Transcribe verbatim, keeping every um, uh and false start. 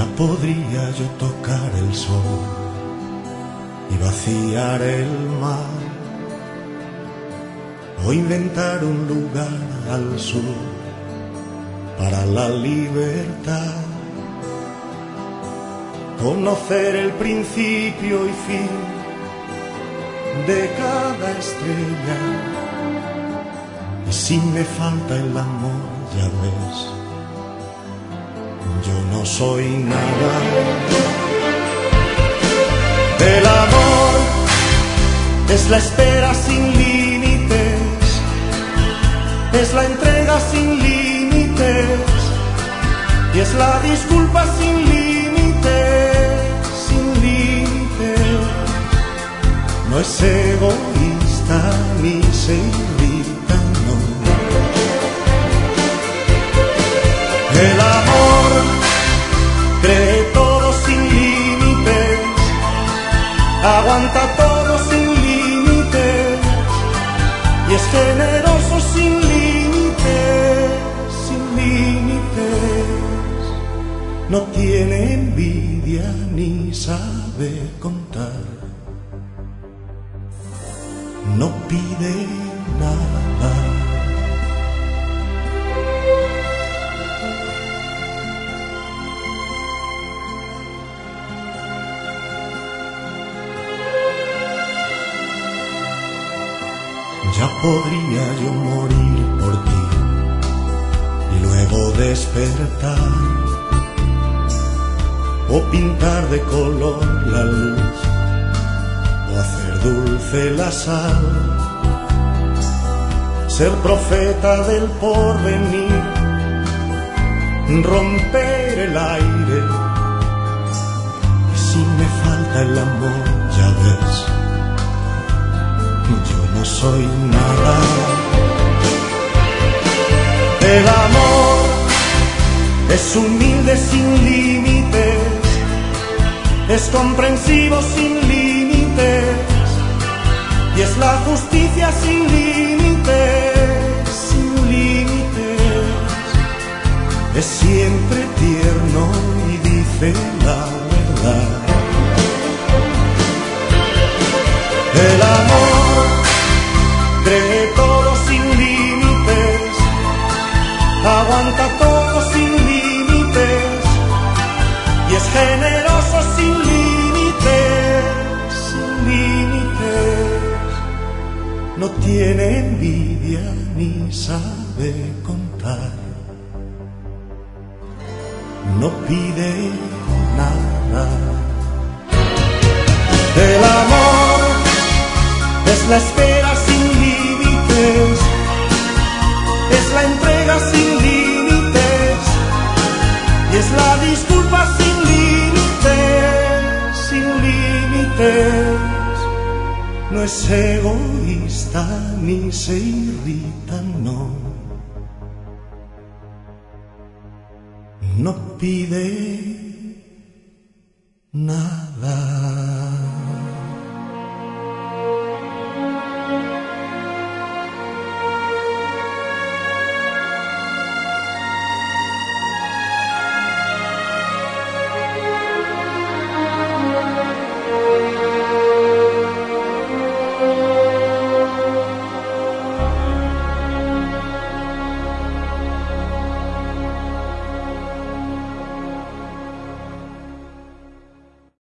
Ya podría yo tocar el sol y vaciar el mar, o inventar un lugar al sur para la libertad, conocer el principio y fin de cada estrella. Y si me falta el amor, ya ves, yo no soy nada. El amor es la espera sin límites, es la entrega sin límites, y es la disculpa sin límites, sin límites. No es egoísta ni se irrita, no. El amor cree todo sin límites, aguanta todo sin límites, y es generoso sin límites, sin límites. No tiene envidia ni sabe contar, no pide nada. Ya podría yo morir por ti y luego despertar, o pintar de color la luz, o hacer dulce la sal, ser profeta del porvenir, romper el aire. Y si me falta el amor, ya ves, yo no soy nada. El amor es humilde sin límites, es comprensivo sin límites, y es la justicia sin límites, sin límites. Es siempre tierno y dice la verdad. El amor cree todo sin límites, aguanta todo sin límites, y es generoso sin límites, sin límites. No tiene envidia ni sabe contar, no pide nada. El amor es la espera sin límites, es la entrega sin límites, y es la disculpa sin límites, sin límites. No es egoísta ni se irrita, no. No pide nada.